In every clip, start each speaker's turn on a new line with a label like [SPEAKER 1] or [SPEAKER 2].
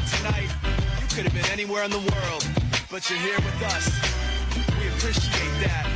[SPEAKER 1] tonight. You could have been anywhere in the world, but you're here with us. We appreciate that.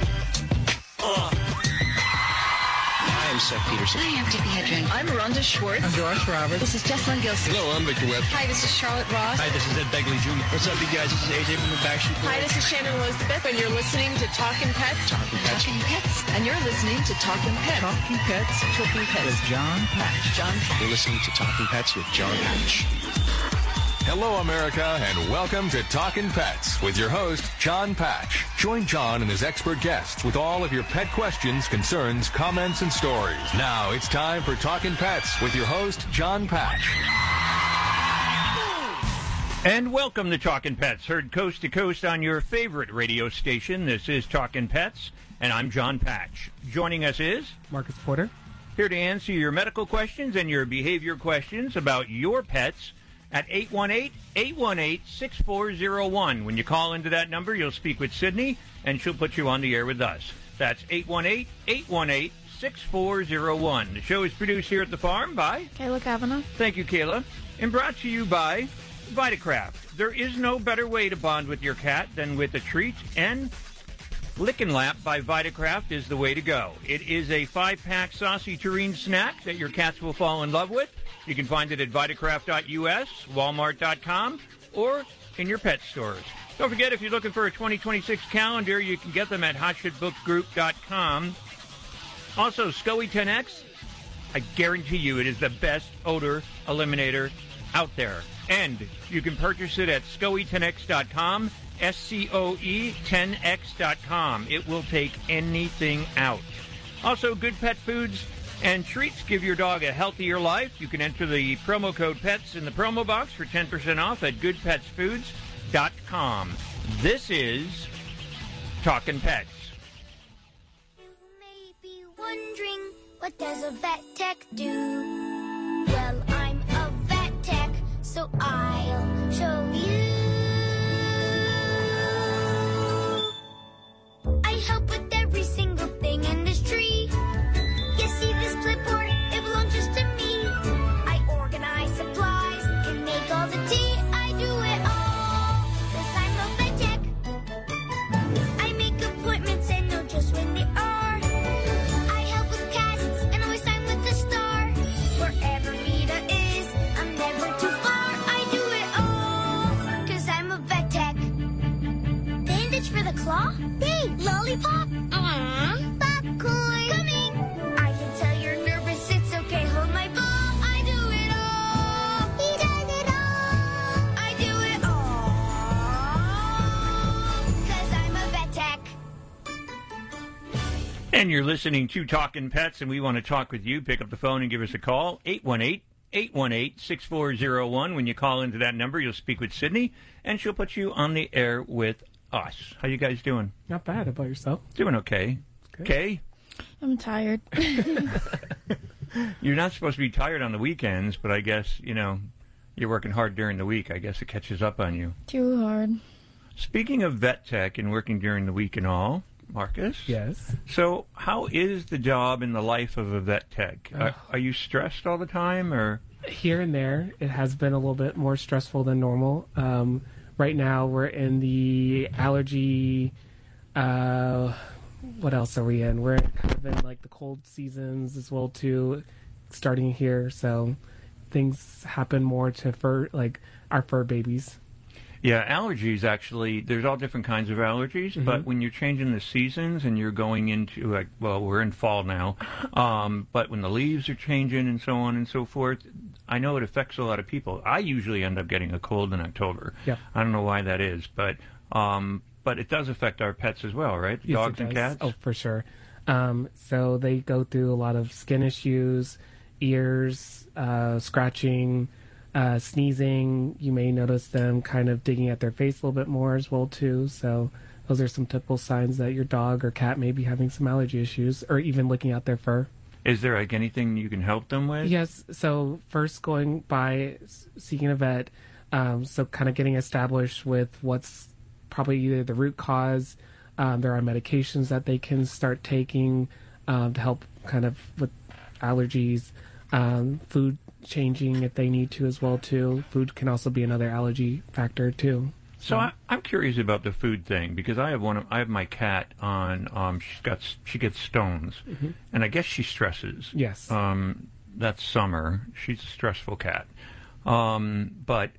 [SPEAKER 2] Hi, I'm Seth Peterson.
[SPEAKER 3] Hi, I'm Tippi Hedren.
[SPEAKER 4] I'm Rhonda Schwartz.
[SPEAKER 5] I'm Doris Roberts.
[SPEAKER 3] This is Jessalyn Gilson.
[SPEAKER 6] Hello, I'm Victor Webb.
[SPEAKER 3] Hi, this is Charlotte Ross.
[SPEAKER 6] Hi, this is Ed Begley Jr.
[SPEAKER 2] What's up, you guys? This is AJ from the Backstreet Boys.
[SPEAKER 4] Hi, this is Shannon Elizabeth, and you're listening to Talkin' Pets.
[SPEAKER 2] Talking Pets.
[SPEAKER 3] Talking Pets.
[SPEAKER 4] And you're listening to Talkin' Pets.
[SPEAKER 5] Talking Pets
[SPEAKER 4] Talking Pets.
[SPEAKER 5] with John Patch.
[SPEAKER 4] John Patch.
[SPEAKER 2] You're listening to Talking Pets with John Patch.
[SPEAKER 7] Hello, America, and welcome to Talkin' Pets with your host, John Patch. Join John and his expert guests with all of your pet questions, concerns, comments, and stories. Now it's time for Talkin' Pets with your host, John Patch.
[SPEAKER 8] And welcome to Talkin' Pets, heard coast to coast on your favorite radio station. This is Talkin' Pets, and I'm John Patch. Joining us is
[SPEAKER 5] Marcus Porter.
[SPEAKER 8] Here to answer your medical questions and your behavior questions about your pets at 818-818-6401. When you call into that number, you'll speak with Sydney, and she'll put you on the air with us. That's 818-818-6401. The show is produced here at the farm by
[SPEAKER 9] Kayla Kavanaugh.
[SPEAKER 8] Thank you, Kayla. And brought to you by Vitacraft. There is no better way to bond with your cat than with a treat, and Lick and Lap by Vitacraft is the way to go. It is a 5-pack saucy terrine snack that your cats will fall in love with. You can find it at Vitacraft.us, Walmart.com, or in your pet stores. Don't forget, if you're looking for a 2026 calendar, you can get them at HotShitBookGroup.com. Also, SCOE 10X, I guarantee you it is the best odor eliminator out there. And you can purchase it at SCOE10X.com, SCOE10X.com. It will take anything out. Also, Good Pet Foods and Treats give your dog a healthier life. You can enter the promo code PETS in the promo box for 10% off at goodpetsfoods.com. This is Talkin' Pets.
[SPEAKER 10] You may be wondering, what does a vet tech do? Well, I'm a vet tech, so I'll show you. I help with every single thing in this tree. You see this clipboard? It belongs just to me. I organize supplies and make all the tea. I do it all, 'cause I'm a vet tech. I make appointments and know just when they are. I help with cats and always sign with the star. Wherever Vita is, I'm never too far. I do it all, 'cause I'm a vet tech. Bandage for the claw? Thanks. Lollipop? Aww. Popcorn? Coming. I can tell you're nervous. It's okay. Hold my ball. I do it all. He does it all. I do it all, 'cause I'm a vet tech.
[SPEAKER 8] And you're listening to Talkin' Pets, and we want to talk with you. Pick up the phone and give us a call, 818-818-6401. When you call into that number, you'll speak with Sydney, and she'll put you on the air with us. How you guys doing?
[SPEAKER 5] Not bad. How about yourself?
[SPEAKER 8] Doing okay.
[SPEAKER 5] Good.
[SPEAKER 8] Okay?
[SPEAKER 9] I'm tired.
[SPEAKER 8] You're not supposed to be tired on the weekends, but I guess, you're working hard during the week. I guess it catches up on you.
[SPEAKER 9] Too hard.
[SPEAKER 8] Speaking of vet tech and working during the week and all, Marcus?
[SPEAKER 5] Yes.
[SPEAKER 8] So how is the job and the life of a vet tech? Are you stressed all the time, or?
[SPEAKER 5] Here and there, it has been a little bit more stressful than normal. Right now, we're in the allergy. What else are we in? We're kind of in like the cold seasons as well too, starting here. So things happen more to our fur babies.
[SPEAKER 8] Yeah, allergies actually, there's all different kinds of allergies, but when you're changing the seasons and you're going into, we're in fall now, but when the leaves are changing and so on and so forth, I know it affects a lot of people. I usually end up getting a cold in October.
[SPEAKER 5] Yeah.
[SPEAKER 8] I don't know why that is, but it does affect our pets as well, right?
[SPEAKER 5] Yes,
[SPEAKER 8] Dogs and cats?
[SPEAKER 5] Oh, for sure. So they go through a lot of skin issues, ears, scratching, sneezing. You may notice them kind of digging at their face a little bit more as well too. So those are some typical signs that your dog or cat may be having some allergy issues, or even looking at their fur.
[SPEAKER 8] Is there anything you can help them with?
[SPEAKER 5] Yes. So first going by seeking a vet, so kind of getting established with what's probably either the root cause. There are medications that they can start taking to help kind of with allergies, food changing if they need to as well too. Food can also be another allergy factor too.
[SPEAKER 8] So I'm curious about the food thing because I have my cat on. She gets stones, and I guess she stresses.
[SPEAKER 5] Yes.
[SPEAKER 8] That's Summer. She's a stressful cat. But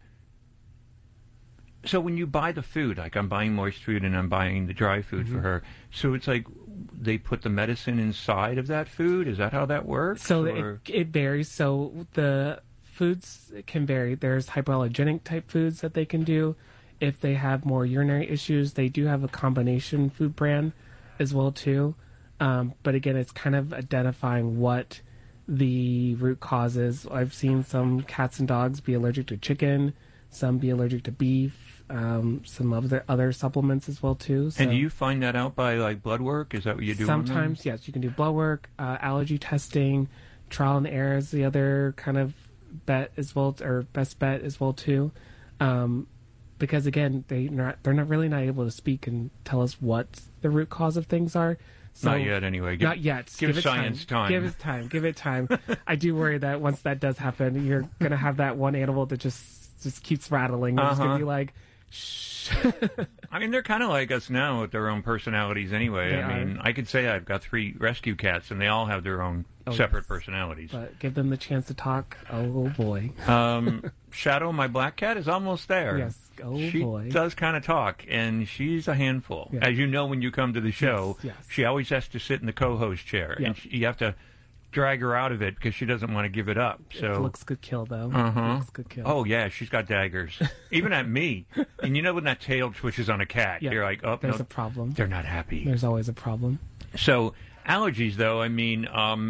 [SPEAKER 8] so when you buy the food, like I'm buying moist food and I'm buying the dry food for her, so it's like they put the medicine inside of that food. Is that how that works?
[SPEAKER 5] So it varies. So the foods can vary. There's hypoallergenic type foods that they can do. If they have more urinary issues, they do have a combination food brand as well too. But again, it's kind of identifying what the root cause is. I've seen some cats and dogs be allergic to chicken, some be allergic to beef, some of the other supplements as well too. So
[SPEAKER 8] and do you find that out by like blood work? Is that what you do?
[SPEAKER 5] Sometimes, yes, you can do blood work, allergy testing, trial and error is the other kind of bet as well, or best bet as well too. Because again, they're not really able to speak and tell us what the root cause of things are. So,
[SPEAKER 8] not yet, anyway.
[SPEAKER 5] Not yet.
[SPEAKER 8] Give science time.
[SPEAKER 5] Give it time. Give it time. I do worry that once that does happen, you're gonna have that one animal that just keeps rattling. It's gonna be like, shh.
[SPEAKER 8] I mean, they're kind of like us now with their own personalities anyway. I mean, I could say I've got 3 rescue cats, and they all have their own separate personalities.
[SPEAKER 5] But give them the chance to talk. Oh, boy.
[SPEAKER 8] Shadow, my black cat, is almost there.
[SPEAKER 5] Yes. Oh,
[SPEAKER 8] she
[SPEAKER 5] boy.
[SPEAKER 8] does kind of talk, and she's a handful. Yeah. As you know, when you come to the show, she always has to sit in the co-host chair, and you have to drag her out of it because she doesn't want to give it up. So
[SPEAKER 5] it looks good kill, though. Looks good kill.
[SPEAKER 8] Oh, yeah, she's got daggers. Even at me. And you know when that tail twitches on a cat, you're like, oh,
[SPEAKER 5] there's a problem.
[SPEAKER 8] They're not happy.
[SPEAKER 5] There's always a problem.
[SPEAKER 8] So allergies, though, I mean,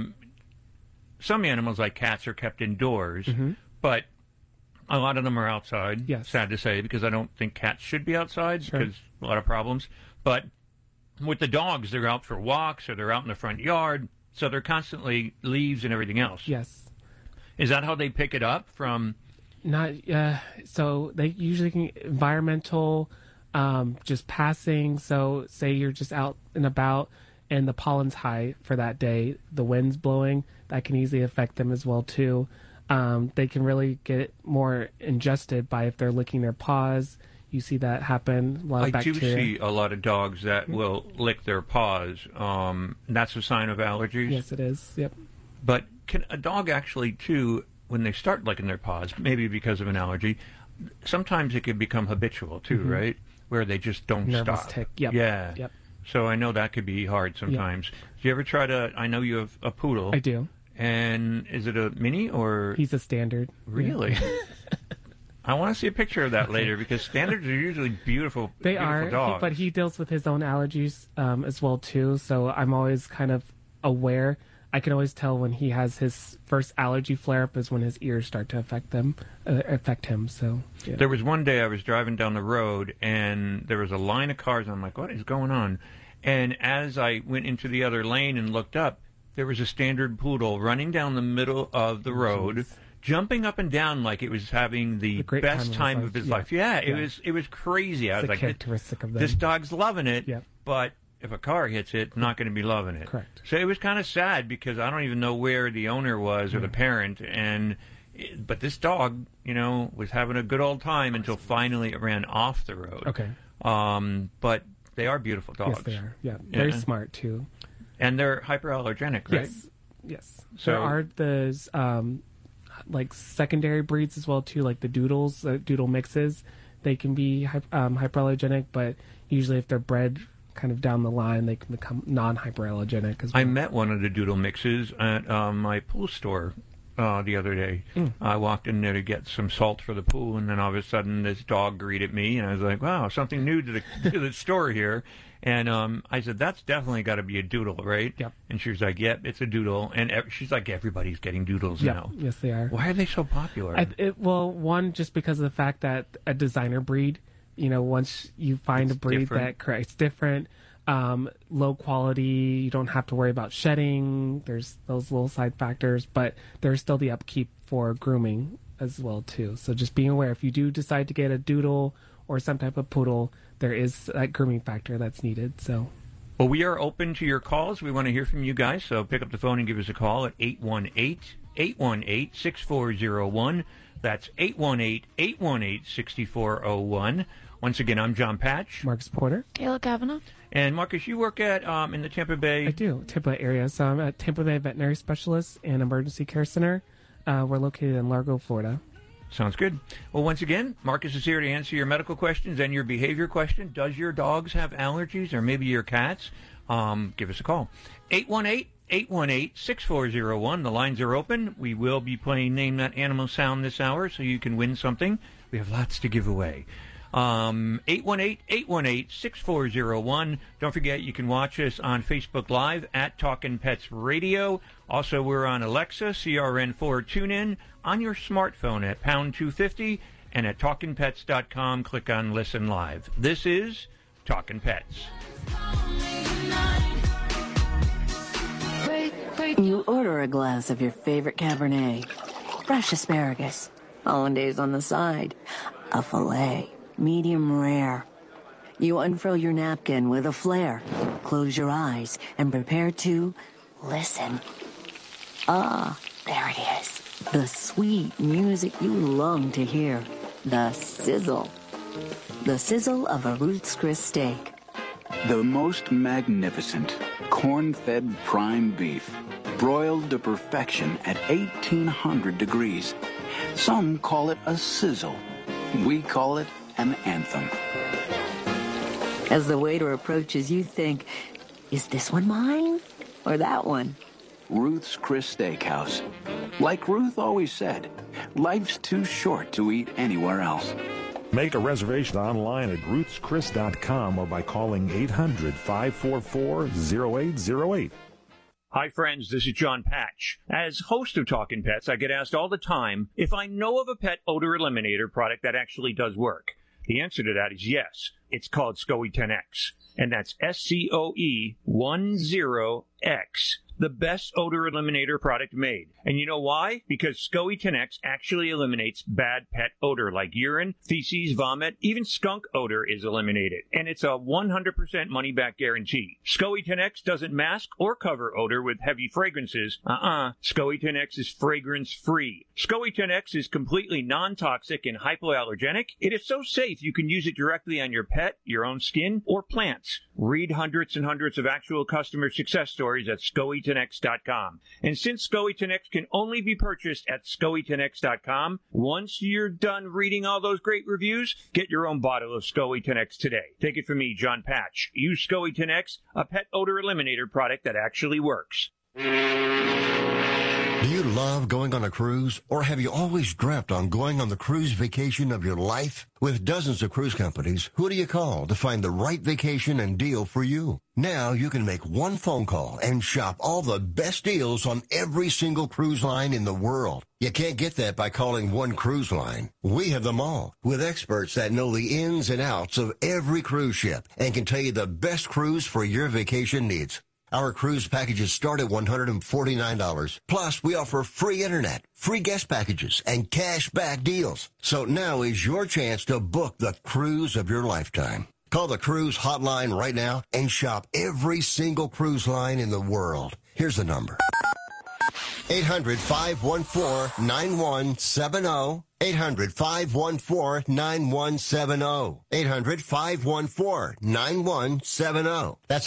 [SPEAKER 8] some animals like cats are kept indoors, but a lot of them are outside, sad to say, because I don't think cats should be outside because a lot of problems. But with the dogs, they're out for walks or they're out in the front yard, so they're constantly leaves and everything else.
[SPEAKER 5] Yes.
[SPEAKER 8] Is that how they pick it up from?
[SPEAKER 5] Not, so they usually can environmental, just passing. So say you're just out and about and the pollen's high for that day, the wind's blowing, that can easily affect them as well too. They can really get more ingested by if they're licking their paws. You see that happen. A lot of bacteria.
[SPEAKER 8] I do see a lot of dogs that will lick their paws. That's a sign of allergies?
[SPEAKER 5] Yes, it is. Yep.
[SPEAKER 8] But can a dog actually, too, when they start licking their paws, maybe because of an allergy, sometimes it can become habitual, too, right? Where they just don't
[SPEAKER 5] Nervous
[SPEAKER 8] stop.
[SPEAKER 5] Tick. Yep.
[SPEAKER 8] Yeah.
[SPEAKER 5] Yep.
[SPEAKER 8] So I know that could be hard sometimes. Yep. Do you ever try to, I know you have a poodle.
[SPEAKER 5] I do.
[SPEAKER 8] And is it a mini or?
[SPEAKER 5] He's a standard.
[SPEAKER 8] Really? Yeah. I want to see a picture of that later because standards are usually beautiful.
[SPEAKER 5] They
[SPEAKER 8] beautiful
[SPEAKER 5] are,
[SPEAKER 8] dogs.
[SPEAKER 5] but he deals with his own allergies as well too. So I'm always kind of aware. I can always tell when he has his first allergy flare up is when his ears start to affect him. So yeah.
[SPEAKER 8] There was one day I was driving down the road and there was a line of cars. And I'm like, what is going on? And as I went into the other lane and looked up, there was a standard poodle running down the middle of the road, jumping up and down like it was having the best time of his life. Yeah, it was crazy. I was like,
[SPEAKER 5] characteristic of them.
[SPEAKER 8] This dog's loving it,
[SPEAKER 5] Yep.
[SPEAKER 8] but if a car hits it, not going to be loving it.
[SPEAKER 5] Correct.
[SPEAKER 8] So it was kind of sad because I don't even know where the owner was or the parent, but this dog, was having a good old time until finally it ran off the road.
[SPEAKER 5] Okay.
[SPEAKER 8] But they are beautiful dogs.
[SPEAKER 5] Yes, they are. Yeah, very smart too.
[SPEAKER 8] And they're hyperallergenic, right?
[SPEAKER 5] Yes.
[SPEAKER 8] So
[SPEAKER 5] there are those like secondary breeds as well too, like the doodles, doodle mixes. They can be hyperallergenic, but usually if they're bred kind of down the line, they can become non-hyperallergenic as well.
[SPEAKER 8] I met one of the doodle mixes at my pool store the other day. I walked in there to get some salt for the pool, and then all of a sudden this dog greeted me, and I was like, wow, something new to the store here. And I said, that's definitely got to be a doodle, right?
[SPEAKER 5] Yep.
[SPEAKER 8] And she was like, yep, it's a doodle. And she's like, everybody's getting doodles now.
[SPEAKER 5] Yes, they are.
[SPEAKER 8] Why are they so popular?
[SPEAKER 5] Well, one, just because of the fact that a designer breed, once you find a breed it's different, low quality, you don't have to worry about shedding. There's those little side factors, but there's still the upkeep for grooming as well, too. So just being aware, if you do decide to get a doodle or some type of poodle, there is that grooming factor that's needed. So,
[SPEAKER 8] well, we are open to your calls. We want to hear from you guys, so pick up the phone and give us a call at 818-818-6401. That's 818-818-6401. Once again, I'm John Patch.
[SPEAKER 5] Marcus Porter.
[SPEAKER 9] Kayla Kavanaugh.
[SPEAKER 8] And Marcus, you work at in the Tampa Bay.
[SPEAKER 5] I do, Tampa Bay area. So I'm at Tampa Bay Veterinary Specialist and Emergency Care Center. We're located in Largo, Florida.
[SPEAKER 8] Sounds good. Well, once again, Marcus is here to answer your medical questions and your behavior question. Does your dogs have allergies, or maybe your cats? Give us a call. 818-818-6401. The lines are open. We will be playing Name That Animal Sound this hour, so you can win something. We have lots to give away. 818-818-6401. Don't forget, you can watch us on Facebook Live at Talkin' Pets Radio. Also, we're on Alexa, CRN4 TuneIn, on your smartphone at pound 250, and at TalkinPets.com, click on Listen Live. This is Talkin' Pets.
[SPEAKER 11] You order a glass of your favorite Cabernet, fresh asparagus, hollandaise on the side, a filet, medium rare. You unfurl your napkin with a flair, close your eyes, and prepare to listen. Ah, there it is. The sweet music you long to hear. The sizzle. The sizzle of a Ruth's Chris steak.
[SPEAKER 12] The most magnificent corn-fed prime beef, broiled to perfection at 1,800 degrees. Some call it a sizzle. We call it an anthem.
[SPEAKER 11] As the waiter approaches, you think, is this one mine or that one?
[SPEAKER 12] Ruth's Chris Steakhouse. Like Ruth always said, life's too short to eat anywhere else.
[SPEAKER 13] Make a reservation online at ruthschris.com or by calling 800-544-0808.
[SPEAKER 8] Hi, friends. This is John Patch. As host of Talkin' Pets, I get asked all the time if I know of a pet odor eliminator product that actually does work. The answer to that is yes. It's called SCOE 10X, and that's SCOE10X. The best odor eliminator product made. And you know why? Because SCOE 10X actually eliminates bad pet odor like urine, feces, vomit, even skunk odor is eliminated. And it's a 100% money-back guarantee. SCOE 10X doesn't mask or cover odor with heavy fragrances. SCOE 10X is fragrance-free. SCOE 10X is completely non-toxic and hypoallergenic. It is so safe you can use it directly on your pet, your own skin, or plants. Read hundreds and hundreds of actual customer success stories at SCOE10X.com. And since SCOE 10X can only be purchased at SCOE10X.com, once you're done reading all those great reviews, get your own bottle of SCOE 10X today. Take it from me, John Patch. Use SCOE 10X, a pet odor eliminator product that actually works.
[SPEAKER 14] Do you love going on a cruise, or have you always dreamt on going on the cruise vacation of your life? With dozens of cruise companies, who do you call to find the right vacation and deal for you? Now you can make one phone call and shop all the best deals on every single cruise line in the world. You can't get that by calling one cruise line. We have them all, with experts that know the ins and outs of every cruise ship and can tell you the best cruise for your vacation needs. Our cruise packages start at $149. Plus, we offer free internet, free guest packages, and cash back deals. So now is your chance to book the cruise of your lifetime. Call the cruise hotline right now and shop every single cruise line in the world. Here's the number. 800-514-9170. 800-514-9170. 800-514-9170. That's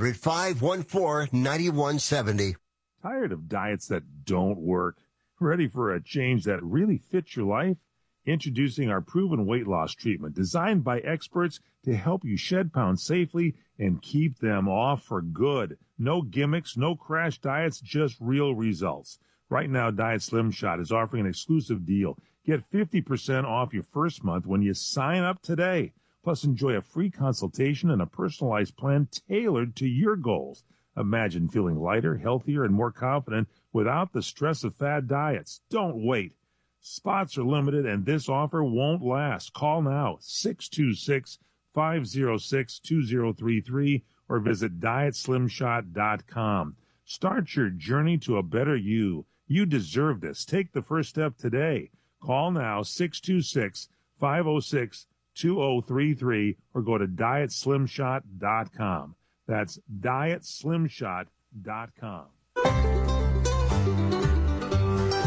[SPEAKER 14] 800-514-9170.
[SPEAKER 13] Tired of diets that don't work? Ready for a change that really fits your life? Introducing our proven weight loss treatment designed by experts to help you shed pounds safely and keep them off for good. No gimmicks, no crash diets, just real results. Right now, Diet Slim Shot is offering an exclusive deal. Get 50% off your first month when you sign up today. Plus, enjoy a free consultation and a personalized plan tailored to your goals. Imagine feeling lighter, healthier, and more confident without the stress of fad diets. Don't wait. Spots are limited, and this offer won't last. Call now, 626-506-2033, or visit DietSlimShot.com. Start your journey to a better you. You deserve this. Take the first step today. Call now, 626-506-2033, or go to DietSlimShot.com. That's DietSlimShot.com.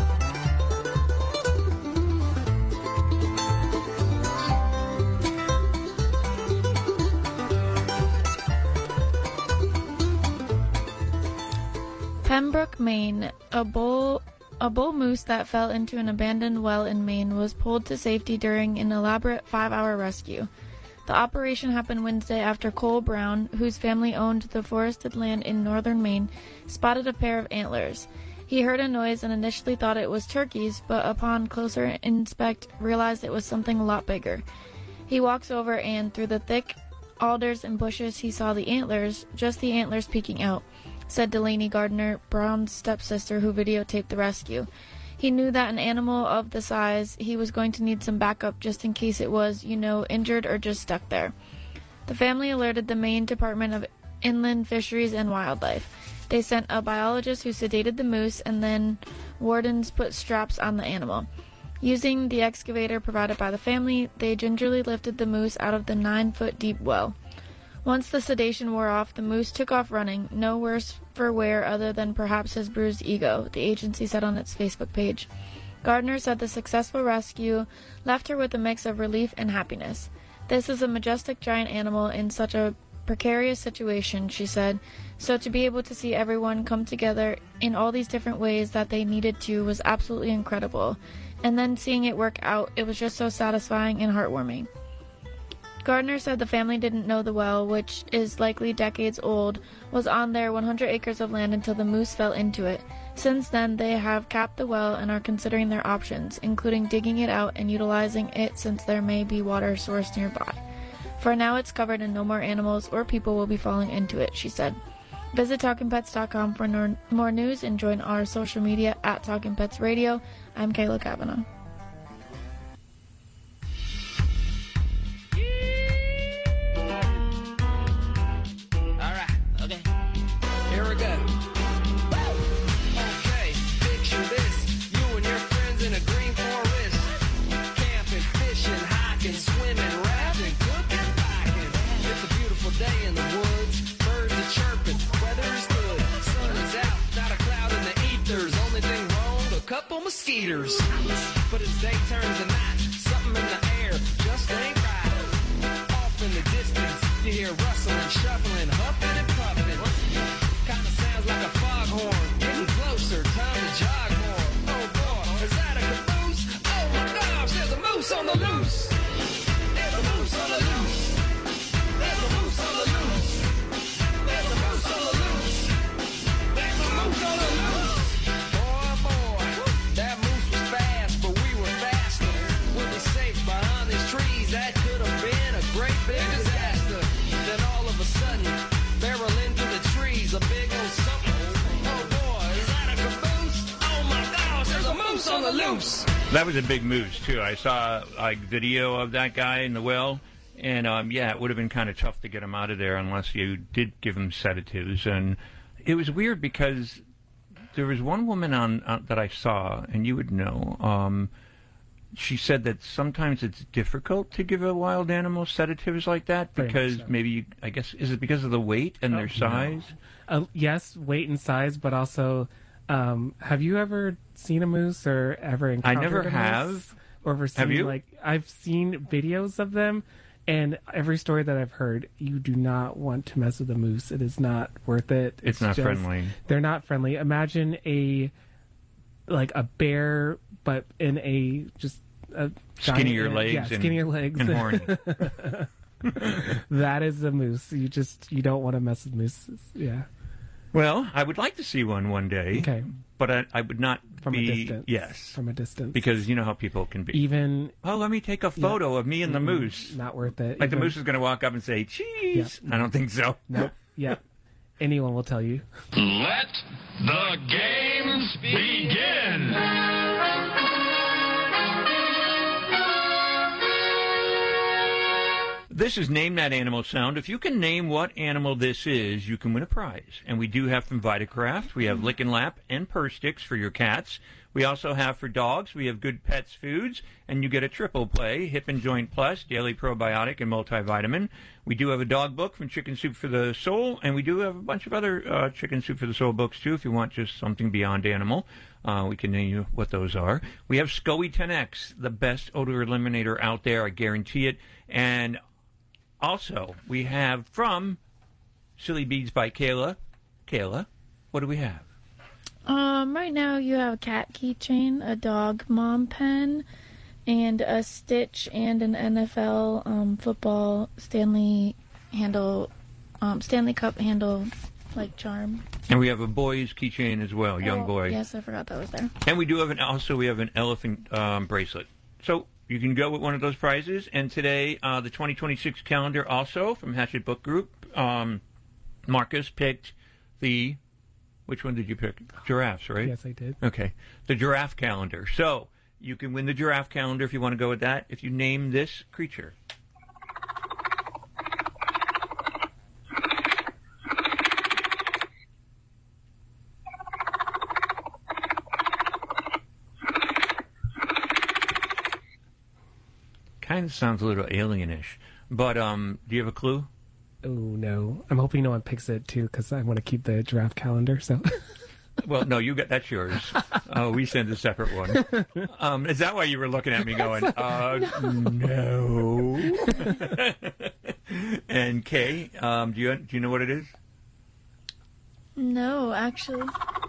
[SPEAKER 9] Pembroke, Maine. A bull moose that fell into an abandoned well in Maine was pulled to safety during an elaborate 5-hour rescue. The operation happened Wednesday after Cole Brown, whose family owned the forested land in northern Maine, spotted a pair of antlers. He heard a noise and initially thought it was turkeys, but upon closer inspect realized it was something a lot bigger. He walks over and through the thick alders and bushes he saw the antlers, just the antlers peeking out, said Delaney Gardner, Brown's stepsister who videotaped the rescue. He knew that an animal of the size, he was going to need some backup just in case it was, injured or just stuck there. The family alerted the Maine Department of Inland Fisheries and Wildlife. They sent a biologist who sedated the moose, and then wardens put straps on the animal. Using the excavator provided by the family, they gingerly lifted the moose out of the 9-foot deep well. Once the sedation wore off, the moose took off running, no worse for wear other than perhaps his bruised ego, the agency said on its Facebook page. Gardner said the successful rescue left her with a mix of relief and happiness. This is a majestic giant animal in such a precarious situation, she said, so to be able to see everyone come together in all these different ways that they needed to was absolutely incredible. And then seeing it work out, it was just so satisfying and heartwarming. Gardner said the family didn't know the well, which is likely decades old, was on their 100 acres of land until the moose fell into it. Since then, they have capped the well and are considering their options, including digging it out and utilizing it since there may be water source nearby. For now, it's covered and no more animals or people will be falling into it, she said. Visit TalkingPets.com for more news and join our social media at Talking Pets Radio. I'm Kayla Kavanaugh.
[SPEAKER 15] Mosquitoes. But as day turns to night, something in the air just ain't right. Off in the distance, you hear rustling, shuffling, huffing and puffing. Kinda sounds like a foghorn. Getting closer, time to jog more. Oh boy, is that a caboose? Oh my gosh, there's a moose on the loose. There's a moose on the loose. There's a moose on the loose. There's a moose on the loose. There's a moose on the loose. That could have been a great big disaster. Then all of a sudden, barrel into the trees, a big old something. Oh boy, is that a caboose? Oh my gosh, there's a moose on the loose.
[SPEAKER 8] That was a big moose too. I saw a video of that guy in the well, and it would have been kind of tough to get him out of there unless you did give him sedatives. And it was weird because there was one woman on that I saw, and you would know. She said that sometimes it's difficult to give a wild animal sedatives like that because maybe, I guess, is it because of the weight and their size?
[SPEAKER 5] No. Yes, weight and size, but also, have you ever seen a moose or ever encountered
[SPEAKER 8] I never
[SPEAKER 5] a
[SPEAKER 8] have.
[SPEAKER 5] Moose? Or ever seen,
[SPEAKER 8] have you?
[SPEAKER 5] I've seen videos of them, and every story that I've heard, you do not want to mess with a moose. It is not worth it.
[SPEAKER 8] It's not friendly.
[SPEAKER 5] They're not friendly. Imagine a bear, but in a
[SPEAKER 8] skinnier legs, and horny.
[SPEAKER 5] That is a moose. You don't want to mess with mooses. Yeah.
[SPEAKER 8] Well, I would like to see one day.
[SPEAKER 5] Okay.
[SPEAKER 8] But I would not
[SPEAKER 5] from
[SPEAKER 8] be...
[SPEAKER 5] a distance.
[SPEAKER 8] Yes.
[SPEAKER 5] From a distance.
[SPEAKER 8] Because you know how people can be.
[SPEAKER 5] Even...
[SPEAKER 8] Oh, let me take a photo of me and the moose.
[SPEAKER 5] Not worth it.
[SPEAKER 8] Like the moose is going to walk up and say, cheese. Yeah. I don't think so.
[SPEAKER 5] Nope. Yeah. Anyone will tell you.
[SPEAKER 7] Let the games begin!
[SPEAKER 8] This is Name That Animal Sound. If you can name what animal this is, you can win a prize. And we do have from Vitacraft. We have Lick and Lap and Purr Sticks for your cats. We also have for dogs, we have Good Pets Foods, and you get a triple play, Hip and Joint Plus, Daily Probiotic, and Multivitamin. We do have a dog book from Chicken Soup for the Soul, and we do have a bunch of other Chicken Soup for the Soul books, too, if you want just something beyond animal. We can name you what those are. We have SCOE 10X, the best odor eliminator out there, I guarantee it. And also, we have from Silly Beads by Kayla. Kayla, what do we have?
[SPEAKER 9] Right now you have a cat keychain, a dog mom pen, and a Stitch and an NFL football Stanley Cup handle like charm.
[SPEAKER 8] And we have a boy's keychain as well, young boy.
[SPEAKER 9] Yes, I forgot that was there.
[SPEAKER 8] And we do have we have an elephant bracelet. So you can go with one of those prizes. And today, the 2026 calendar also from Hatchet Book Group. Marcus picked which one did you pick? Giraffes, right?
[SPEAKER 5] Yes, I did.
[SPEAKER 8] Okay. The giraffe calendar. So you can win the giraffe calendar if you want to go with that, if you name this creature. Kind of sounds a little alienish. But do you have a clue?
[SPEAKER 5] Oh, no. I'm hoping no one picks it, too, because I want to keep the giraffe calendar, so...
[SPEAKER 8] Well, no, that's yours. We send a separate one. Is that why you were looking at me going, no? And Kay, do you know what it is?
[SPEAKER 9] No, actually.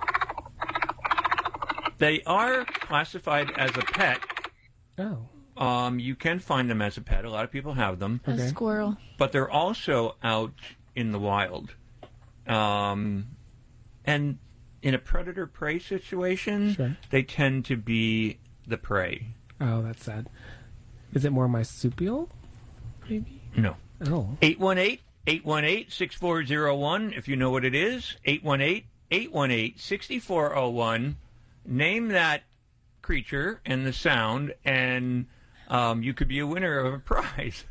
[SPEAKER 8] They are classified as a pet.
[SPEAKER 5] Oh.
[SPEAKER 8] You can find them as a pet. A lot of people have them.
[SPEAKER 9] A squirrel.
[SPEAKER 8] But they're also out in the wild. And in a predator-prey situation, they tend to be the prey.
[SPEAKER 5] Oh, that's sad. Is it more marsupial? Maybe?
[SPEAKER 8] No.
[SPEAKER 5] Oh.
[SPEAKER 8] 818-818-6401, if you know what it is. 818-818-6401. Name that creature and the sound, and you could be a winner of a prize.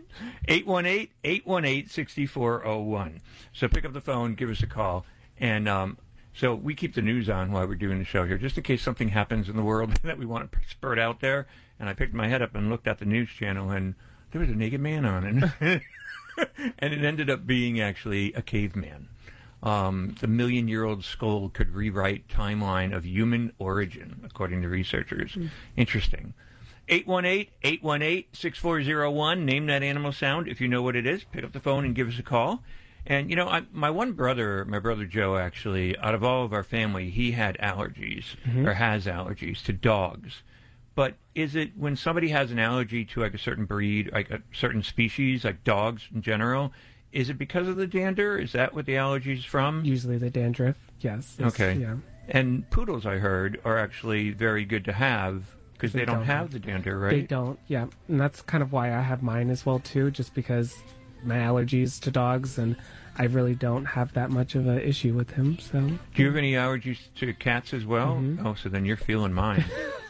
[SPEAKER 8] 818-818-6401. So pick up the phone, give us a call, and so we keep the news on while we're doing the show here, just in case something happens in the world that we want to spurt out there. And I picked my head up and looked at the news channel, and there was a naked man on it. And it ended up being actually a caveman. The million-year-old skull could rewrite timeline of human origin, according to researchers. Interesting. 818-818-6401. Name that animal sound if you know what it is. Pick up the phone and give us a call. And, my one brother, my brother Joe, actually, out of all of our family, he had allergies, or has allergies to dogs. But is it when somebody has an allergy to, like, a certain breed, like a certain species, like dogs in general, is it because of the dander? Is that what the allergy is from?
[SPEAKER 5] Usually the dandruff, yes.
[SPEAKER 8] Okay.
[SPEAKER 5] Yeah.
[SPEAKER 8] And poodles, I heard, are actually very good to have because they don't have the dander, right?
[SPEAKER 5] They don't, yeah. And that's kind of why I have mine as well, too, just because my allergies to dogs, and I really don't have that much of an issue with him. So,
[SPEAKER 8] do you have any allergies to cats as well? Oh, so then you're feeling mine.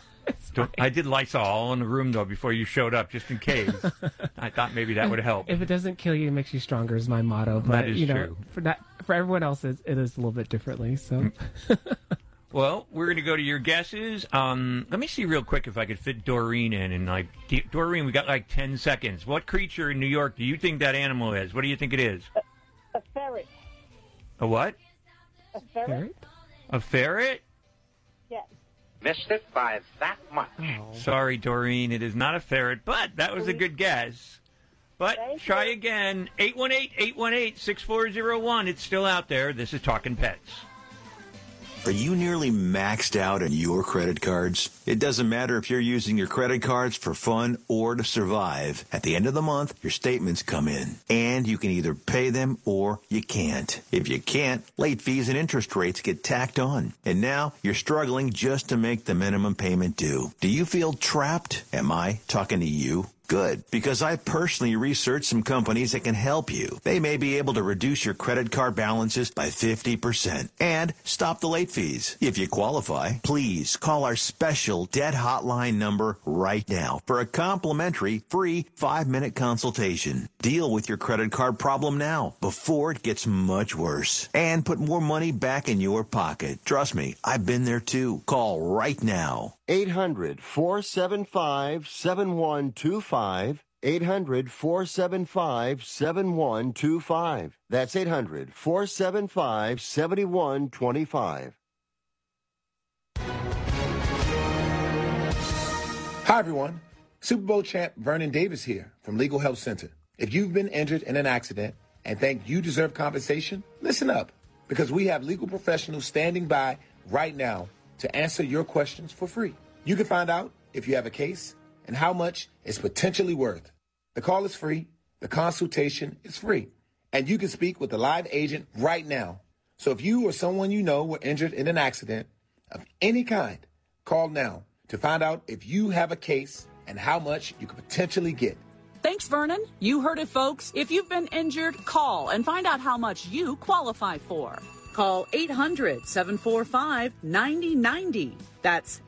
[SPEAKER 8] I did Lysol in the room, though, before you showed up, just in case. I thought maybe that would help.
[SPEAKER 5] If it doesn't kill you, it makes you stronger is my motto. But,
[SPEAKER 8] that is true.
[SPEAKER 5] For everyone else, it is a little bit differently. So,
[SPEAKER 8] well, we're going to go to your guesses. Let me see real quick if I could fit Doreen in. And Doreen, we got 10 seconds. What creature in New York do you think that animal is? What do you think it is?
[SPEAKER 16] A ferret.
[SPEAKER 8] A what?
[SPEAKER 16] A ferret?
[SPEAKER 8] A ferret?
[SPEAKER 16] Yes.
[SPEAKER 17] Missed it by that much.
[SPEAKER 8] Sorry, Doreen, it is not a ferret, but that was a good guess. But try again. 818-818-6401. It's still out there. This is Talking Pets.
[SPEAKER 18] Are you nearly maxed out on your credit cards? It doesn't matter if you're using your credit cards for fun or to survive. At the end of the month, your statements come in, and you can either pay them or you can't. If you can't, late fees and interest rates get tacked on. And now you're struggling just to make the minimum payment due. Do you feel trapped? Am I talking to you? Good, because I personally researched some companies that can help you. They may be able to reduce your credit card balances by 50% and stop the late fees. If you qualify, please call our special debt hotline number right now for a complimentary free 5-minute consultation. Deal with your credit card problem now before it gets much worse and put more money back in your pocket. Trust me, I've been there too. Call right now.
[SPEAKER 14] 800-475-7125. 800-475-7125. That's 800-475-7125.
[SPEAKER 19] Hi, everyone. Super Bowl champ Vernon Davis here from Legal Help Center. If you've been injured in an accident and think you deserve compensation, listen up, because we have legal professionals standing by right now to answer your questions for free. You can find out if you have a case and how much it's potentially worth. The call is free. The consultation is free. And you can speak with a live agent right now. So if you or someone you know were injured in an accident of any kind, call now to find out if you have a case and how much you could potentially get.
[SPEAKER 20] Thanks, Vernon. You heard it, folks. If you've been injured, call and find out how much you qualify for. Call 800-745-9090. That's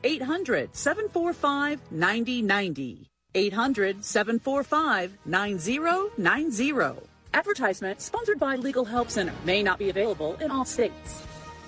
[SPEAKER 20] 800-745-9090. 800-745-9090. Advertisement sponsored by Legal Help Center. May not be available in all states.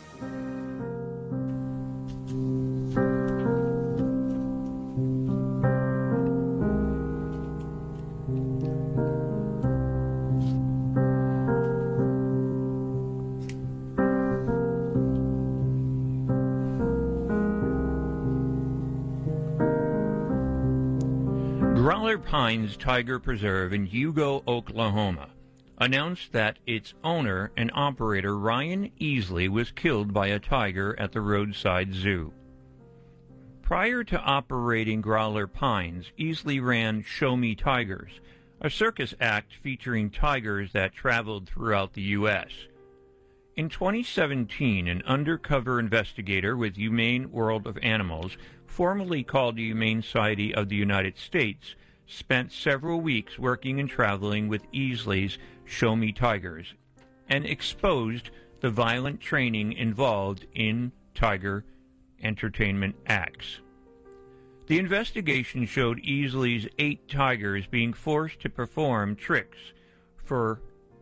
[SPEAKER 8] Growler Pines Tiger Preserve in Hugo, Oklahoma, announced that its owner and operator, Ryan Easley, was killed by a tiger at the roadside zoo. Prior to operating Growler Pines, Easley ran Show Me Tigers, a circus act featuring tigers that traveled throughout the U.S. In 2017, an undercover investigator with Humane World of Animals, formerly called the Humane Society of the United States, spent several weeks working and traveling with Easley's Show Me Tigers and exposed the violent training involved in tiger entertainment acts. The investigation showed Easley's 8 tigers being forced to perform tricks for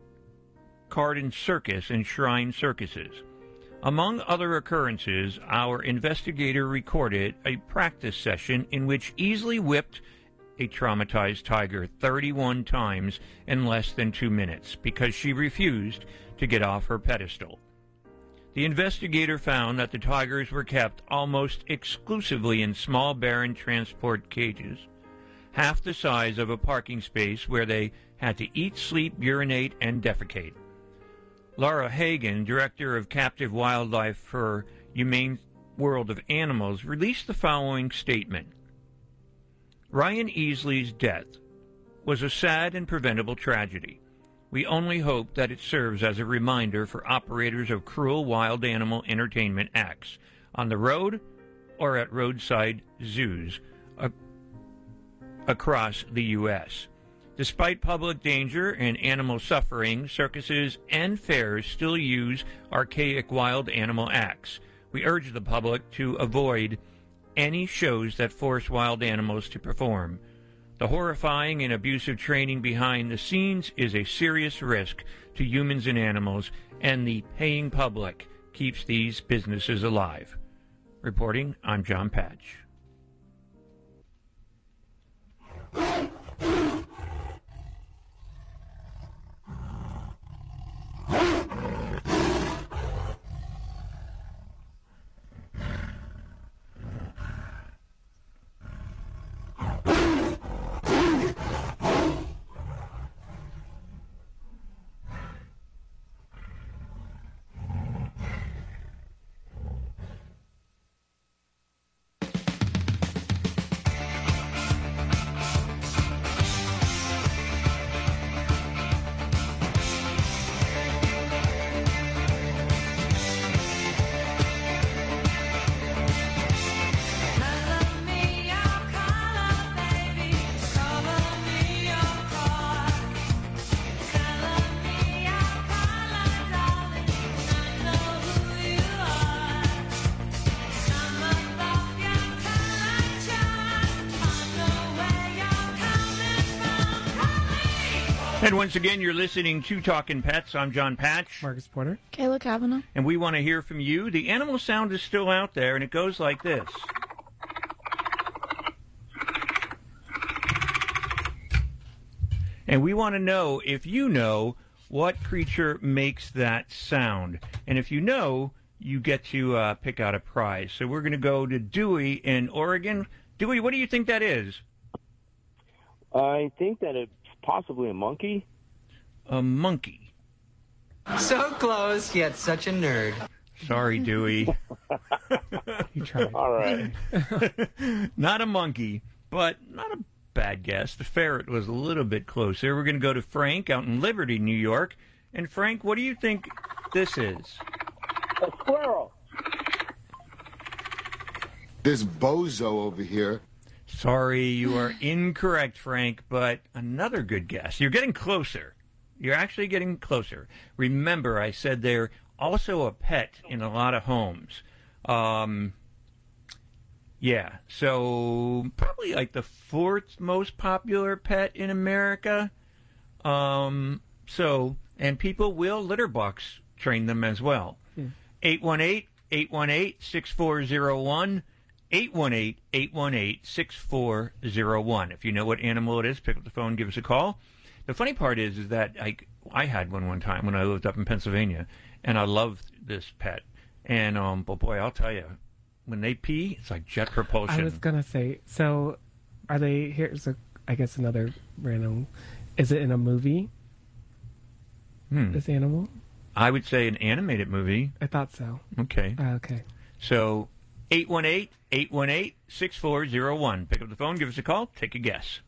[SPEAKER 8] Carden Circus and Shrine Circuses. Among other occurrences, our investigator recorded a practice session in which Easley whipped a traumatized tiger 31 times in less than 2 minutes because she refused to get off her pedestal. The investigator found that the tigers were kept almost exclusively in small, barren transport cages, half the size of a parking space, where they had to eat, sleep, urinate, and defecate. Laura Hagen, director of captive wildlife for Humane World of Animals, released the following statement. Ryan Easley's death was a sad and preventable tragedy. We only hope that it serves as a reminder for operators of cruel wild animal entertainment acts on the road or at roadside zoos across the U.S. Despite public danger and animal suffering, circuses and fairs still use archaic wild animal acts. We urge the public to avoid any shows that force wild animals to perform. The horrifying and abusive training behind the scenes is a serious risk to humans and animals, and the paying public keeps these businesses alive. Reporting, I'm John Patch. And once again, you're listening to Talkin' Pets. I'm John Patch.
[SPEAKER 5] Marcus Porter.
[SPEAKER 9] Kayla Kavanaugh.
[SPEAKER 8] And we want to hear from you. The animal sound is still out there, and it goes like this. And we want to know if you know what creature makes that sound. And if you know, you get to pick out a prize. So we're going to go to Dewey in Oregon. Dewey, what do you think that is?
[SPEAKER 21] I think that it's possibly a monkey.
[SPEAKER 8] A monkey.
[SPEAKER 22] So close, yet such a nerd.
[SPEAKER 8] Sorry, Dewey.
[SPEAKER 5] You tried.
[SPEAKER 21] All right.
[SPEAKER 8] Not a monkey, but not a bad guess. The ferret was a little bit closer. We're going to go to Frank out in Liberty, New York. And Frank, what do you think this is?
[SPEAKER 21] A squirrel.
[SPEAKER 1] This bozo over here.
[SPEAKER 8] Sorry, you are incorrect, Frank, but another good guess. You're getting closer. You're actually getting closer. Remember, I said they're also a pet in a lot of homes. Yeah, so probably like the fourth most popular pet in America. And people will litter box train them as well. 818-818-6401. 818-818-6401. If you know what animal it is, pick up the phone, give us a call. The funny part is that I had one time when I lived up in Pennsylvania, and I loved this pet. And, but boy, I'll tell you, when they pee, it's like jet propulsion.
[SPEAKER 5] I was going to say, so are they, I guess another random, is it in a movie? This animal?
[SPEAKER 8] I would say an animated movie.
[SPEAKER 5] I thought so.
[SPEAKER 8] Okay.
[SPEAKER 5] Okay.
[SPEAKER 8] So 818-818-6401. Pick up the phone, give us a call, take a guess.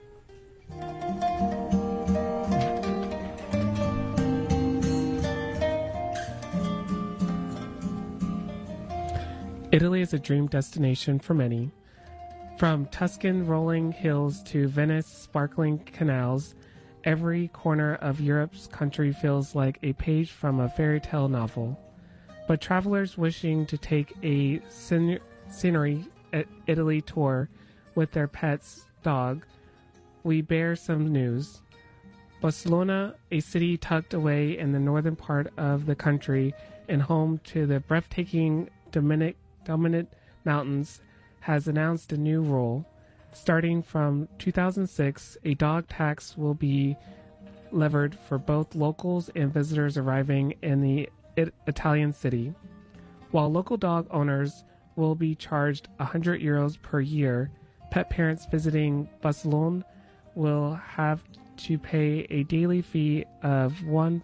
[SPEAKER 5] Italy is a dream destination for many. From Tuscan rolling hills to Venice sparkling canals, every corner of Europe's country feels like a page from a fairy tale novel. But travelers wishing to take a scenery Italy tour with their pet's dog, we bear some news. Barcelona, a city tucked away in the northern part of the country and home to the breathtaking Dominant Mountains, has announced a new rule. Starting from 2006, a dog tax will be levied for both locals and visitors arriving in the Italian city. While local dog owners will be charged €100 per year, pet parents visiting Barcelona will have to pay a daily fee of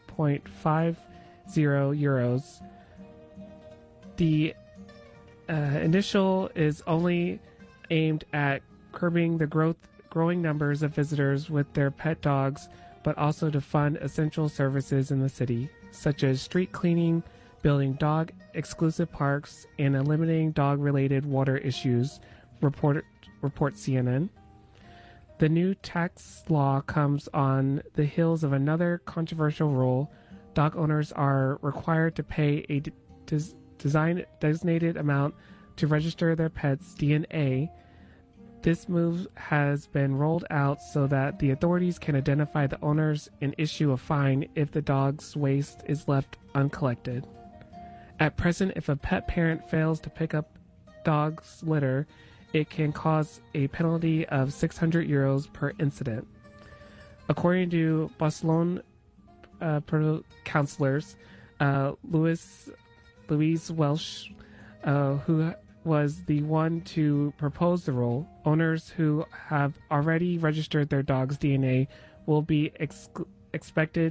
[SPEAKER 5] €1.50. The initial is only aimed at curbing the growing numbers of visitors with their pet dogs, but also to fund essential services in the city, such as street cleaning, building dog-exclusive parks, and eliminating dog-related water issues, report CNN. The new tax law comes on the heels of another controversial rule. Dog owners are required to pay a designated amount to register their pet's DNA. This move has been rolled out so that the authorities can identify the owners and issue a fine if the dog's waste is left uncollected. At present, if a pet parent fails to pick up dog's litter, it can cause a penalty of €600 per incident. According to Barcelona councillors, Louise Welsh, who was the one to propose the rule, owners who have already registered their dog's DNA will be expected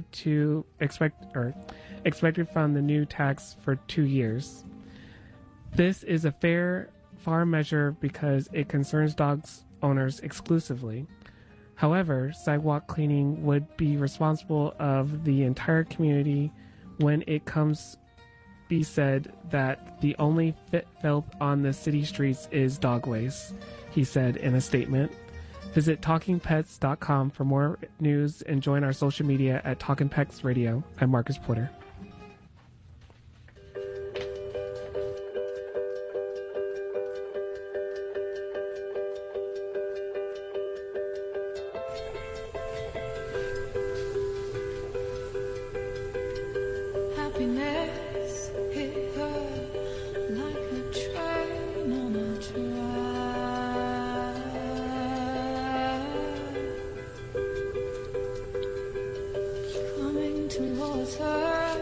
[SPEAKER 5] from the new tax for 2 years. This is a fair measure because it concerns dogs owners exclusively. However, sidewalk cleaning would be responsible of the entire community when it comes be said that the only filth on the city streets is dog waste, he said in a statement. Visit TalkingPets.com for more news and join our social media at Talking Pets Radio. I'm Marcus Porter.
[SPEAKER 22] Happiness hit her like a train on a track. Coming towards her.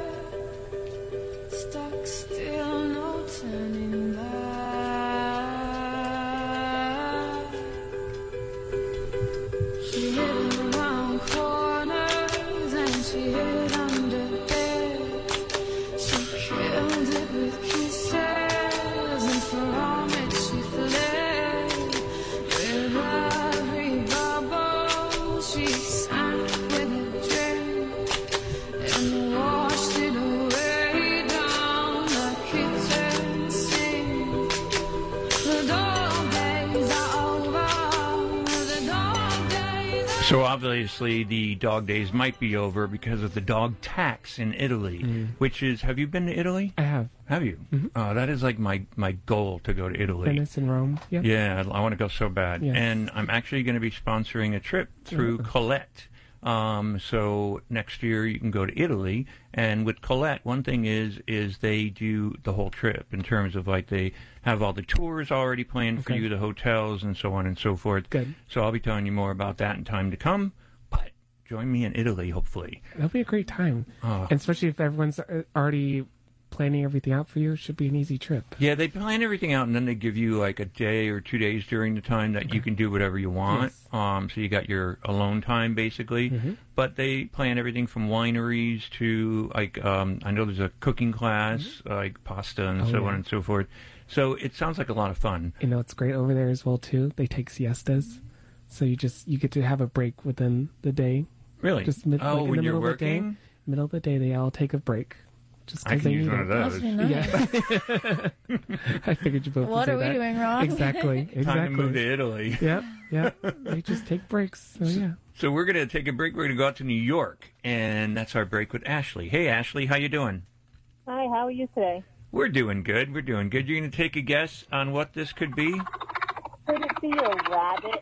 [SPEAKER 8] So obviously the dog days might be over because of the dog tax in Italy, which is, have you been to Italy?
[SPEAKER 5] I have.
[SPEAKER 8] Have you? That is like my goal to go to Italy.
[SPEAKER 5] Venice and Rome. Yeah.
[SPEAKER 8] Yeah, I want to go so bad.
[SPEAKER 5] Yes.
[SPEAKER 8] And I'm actually going to be sponsoring a trip through Colette. So next year you can go to Italy, and with Colette, one thing is they do the whole trip in terms of like they have all the tours already planned for you, the hotels and so on and so forth.
[SPEAKER 5] Good.
[SPEAKER 8] So I'll be telling you more about that in time to come, but join me in Italy, hopefully.
[SPEAKER 5] That'll be a great time. And especially if everyone's already planning everything out for you, it should be an easy trip.
[SPEAKER 8] Yeah, they plan everything out, and then they give you like a day or 2 days during the time that you can do whatever you want.
[SPEAKER 5] Yes.
[SPEAKER 8] So you got your alone time, basically. But they plan everything from wineries to, like, I know there's a cooking class, like pasta and so on and so forth. So it sounds like a lot of fun.
[SPEAKER 5] You know, it's great over there as well, too. They take siestas. So you get to have a break within the day.
[SPEAKER 8] Really?
[SPEAKER 5] Just
[SPEAKER 8] when
[SPEAKER 5] Of
[SPEAKER 8] you're
[SPEAKER 5] the day,
[SPEAKER 8] working?
[SPEAKER 5] middle of the day, they all take a break. Just
[SPEAKER 8] I can use one of those.
[SPEAKER 9] Must be nice.
[SPEAKER 5] Yeah. I figured you both would
[SPEAKER 9] What
[SPEAKER 5] say
[SPEAKER 9] are we
[SPEAKER 5] that.
[SPEAKER 9] doing wrong?
[SPEAKER 5] Exactly.
[SPEAKER 8] Time to move to Italy.
[SPEAKER 5] Yep. They just take breaks. So, yeah.
[SPEAKER 8] So we're going to take a break. We're going to go out to New York, and that's our break with Ashley. Hey, Ashley, how you doing?
[SPEAKER 16] Hi, how are you today?
[SPEAKER 8] We're doing good. You're going to take a guess on what this could be?
[SPEAKER 16] Could it be a rabbit?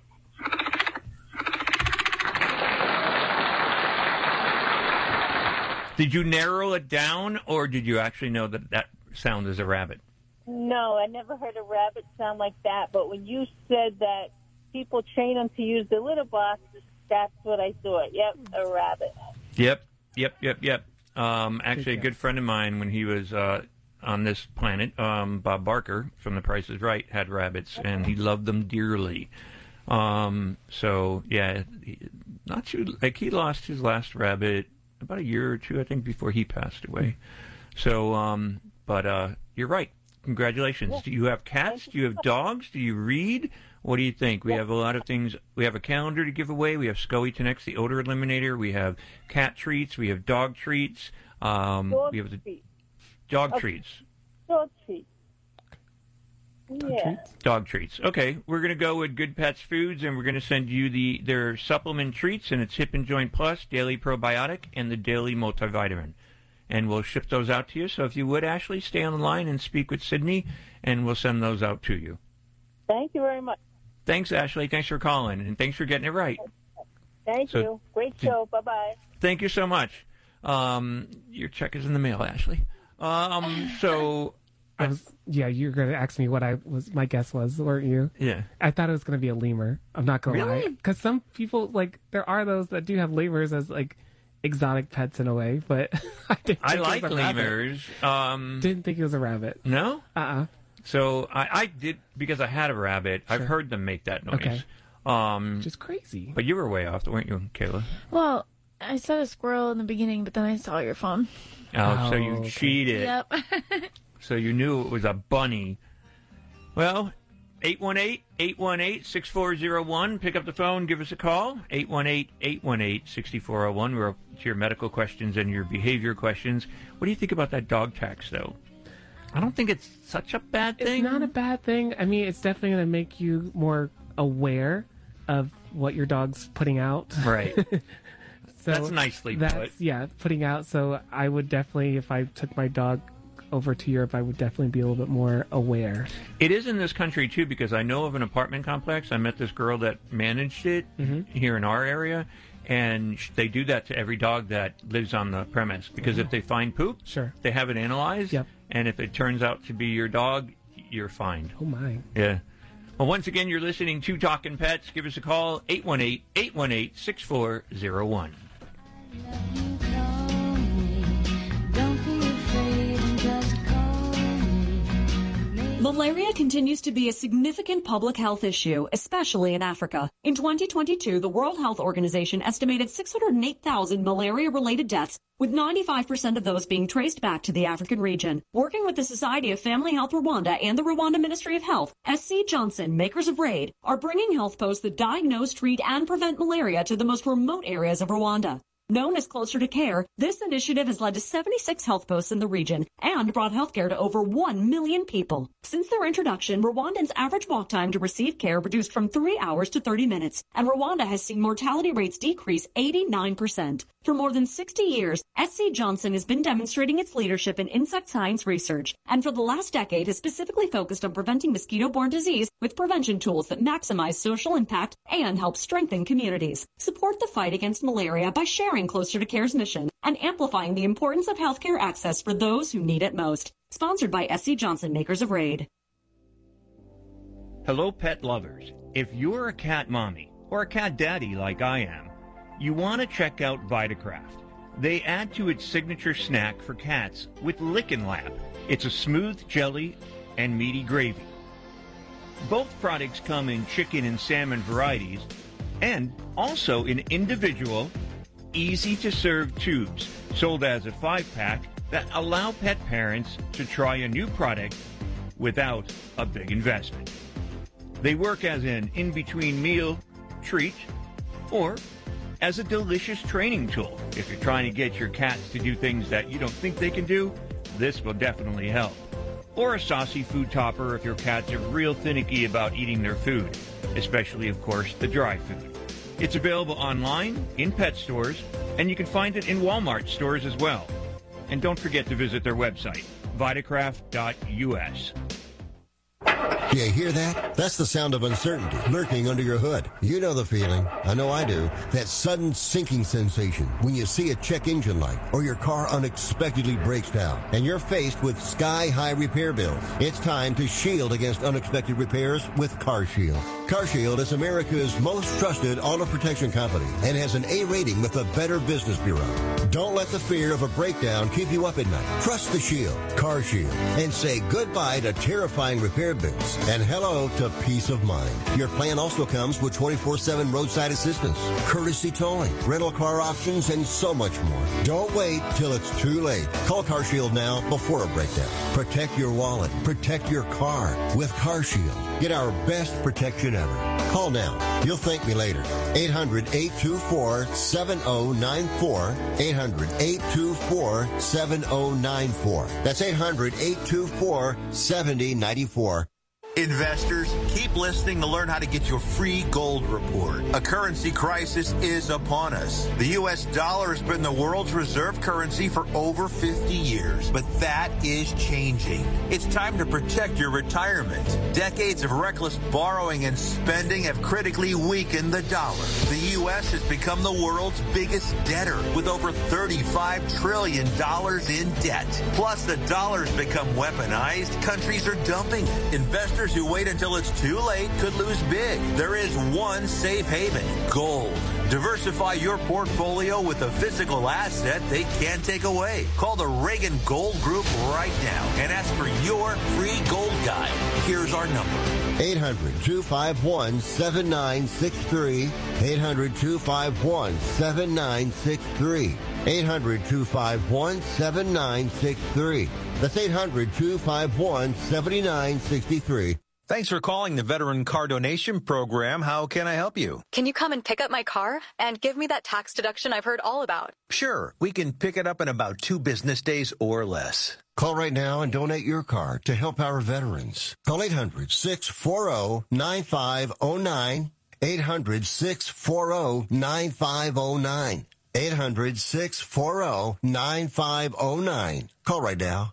[SPEAKER 8] Did you narrow it down, or did you actually know that sound is a rabbit?
[SPEAKER 16] No, I never heard a rabbit sound like that, but when you said that people train them to use the litter box, that's what I thought. Yep, a rabbit.
[SPEAKER 8] Yep. Actually, a good friend of mine, when he was on this planet, Bob Barker from The Price is Right, had rabbits, and he loved them dearly. So, yeah, he lost his last rabbit about a year or two, I think, before he passed away. So, but you're right. Congratulations. Do you have cats? Do you have dogs? Do you read? What do you think? We have a lot of things. We have a calendar to give away. We have SCOE Tenex, the odor eliminator. We have cat treats. We have dog treats. We have the dog treats.
[SPEAKER 16] Dog treats. Yeah.
[SPEAKER 8] Dog treats. Okay, we're going to go with Good Pets Foods, and we're going to send you their supplement treats, and it's Hip and Joint Plus, Daily Probiotic, and the Daily Multivitamin. And we'll ship those out to you. So if you would, Ashley, stay on the line and speak with Sydney, and we'll send those out to you.
[SPEAKER 16] Thank you very much.
[SPEAKER 8] Thanks, Ashley. Thanks for calling, and thanks for getting it right.
[SPEAKER 16] Thank you. Great show. Bye-bye.
[SPEAKER 8] Thank you so much. Your check is in the mail, Ashley. So...
[SPEAKER 5] you were going to ask me what my guess was, weren't you?
[SPEAKER 8] Yeah.
[SPEAKER 5] I thought it was going to be a lemur. I'm not going to lie. Because some people, there are those that do have lemurs as, exotic pets in a way, but I didn't think
[SPEAKER 8] I like
[SPEAKER 5] it was a
[SPEAKER 8] lemurs.
[SPEAKER 5] Didn't think it was a rabbit.
[SPEAKER 8] No?
[SPEAKER 5] Uh-uh.
[SPEAKER 8] So I did, because I had a rabbit. Sure. I've heard them make that noise.
[SPEAKER 5] Okay. Just crazy.
[SPEAKER 8] But you were way off, weren't you, Kayla?
[SPEAKER 9] Well, I said a squirrel in the beginning, but then I saw your phone.
[SPEAKER 8] Oh, so you cheated.
[SPEAKER 9] Yep.
[SPEAKER 8] So you knew it was a bunny. Well, 818-818-6401. Pick up the phone, give us a call. 818-818-6401. We're up to your medical questions and your behavior questions. What do you think about that dog tax, though? I don't think it's such a bad thing.
[SPEAKER 5] It's not a bad thing. I mean, it's definitely going to make you more aware of what your dog's putting out.
[SPEAKER 8] Right.
[SPEAKER 5] So
[SPEAKER 8] that's nicely put.
[SPEAKER 5] Yeah, putting out. So I would definitely, if I took my dog over to Europe, I would definitely be a little bit more aware.
[SPEAKER 8] It is in this country, too, because I know of an apartment complex. I met this girl that managed it here in our area, and they do that to every dog that lives on the premise, because if they find poop, they have it analyzed, and if it turns out to be your dog, you're fined.
[SPEAKER 5] Oh, my.
[SPEAKER 8] Yeah. Well, once again, you're listening to Talkin' Pets. Give us a call, 818-818-6401.
[SPEAKER 3] Malaria continues to be a significant public health issue, especially in Africa. In 2022, the World Health Organization estimated 608,000 malaria-related deaths, with 95% of those being traced back to the African region. Working with the Society of Family Health Rwanda and the Rwanda Ministry of Health, SC Johnson, makers of RAID, are bringing health posts that diagnose, treat, and prevent malaria to the most remote areas of Rwanda. Known as Closer to Care, this initiative has led to 76 health posts in the region and brought healthcare to over 1 million people. Since their introduction, Rwandans' average walk time to receive care reduced from 3 hours to 30 minutes, and Rwanda has seen mortality rates decrease 89%. For more than 60 years, SC Johnson has been demonstrating its leadership in insect science research, and for the last decade has specifically focused on preventing mosquito-borne disease with prevention tools that maximize social impact and help strengthen communities. Support the fight against malaria by sharing Closer to Care's mission and amplifying the importance of healthcare access for those who need it most. Sponsored by SC Johnson, makers of Raid.
[SPEAKER 8] Hello, pet lovers. If you're a cat mommy or a cat daddy like I am, you want to check out Vitacraft. They add to its signature snack for cats with Lickin' Lap. It's a smooth jelly and meaty gravy. Both products come in chicken and salmon varieties and also in individual, easy-to-serve tubes sold as a 5-pack that allow pet parents to try a new product without a big investment. They work as an in-between meal treat or as a delicious training tool. If you're trying to get your cats to do things that you don't think they can do, this will definitely help. Or a saucy food topper if your cats are real finicky about eating their food, especially, of course, the dry food. It's available online, in pet stores, and you can find it in Walmart stores as well. And don't forget to visit their website, vitacraft.us.
[SPEAKER 14] Do you hear that? That's the sound of uncertainty lurking under your hood. You know the feeling. I know I do. That sudden sinking sensation when you see a check engine light or your car unexpectedly breaks down and you're faced with sky-high repair bills. It's time to shield against unexpected repairs with CarShield. CarShield is America's most trusted auto protection company and has an A rating with the Better Business Bureau. Don't let the fear of a breakdown keep you up at night. Trust the Shield, CarShield, and say goodbye to terrifying repair bills and hello to peace of mind. Your plan also comes with 24/7 roadside assistance, courtesy towing, rental car options, and so much more. Don't wait till it's too late. Call CarShield now before a breakdown. Protect your wallet. Protect your car with CarShield. Get our best protection ever. Call now. You'll thank me later. 800-824-7094. 800-824-7094. That's 800-824-7094.
[SPEAKER 4] Investors, keep listening to learn how to get your free gold report. A currency crisis is upon us. The U.S. dollar has been the world's reserve currency for over 50 years, but that is changing. It's time to protect your retirement. Decades of reckless borrowing and spending have critically weakened the dollar. The U.S. has become the world's biggest debtor with over $35 trillion in debt. Plus, the dollar's become weaponized. Countries are dumping it. Investors who wait until it's too late could lose big. There is one safe haven, gold. Diversify your portfolio with a physical asset they can't take away. Call the Reagan Gold Group right now and ask for your free gold guide. Here's our number.
[SPEAKER 14] 800-251-7963. 800-251-7963. 800-251-7963. That's 800-251-7963.
[SPEAKER 6] Thanks for calling the Veteran Car Donation Program. How can I help you?
[SPEAKER 23] Can you come and pick up my car and give me that tax deduction I've heard all about?
[SPEAKER 6] Sure. We can pick it up in about 2 business days or less.
[SPEAKER 14] Call right now and donate your car to help our veterans. Call 800-640-9509. 800-640-9509. 800-640-9509. Call right now.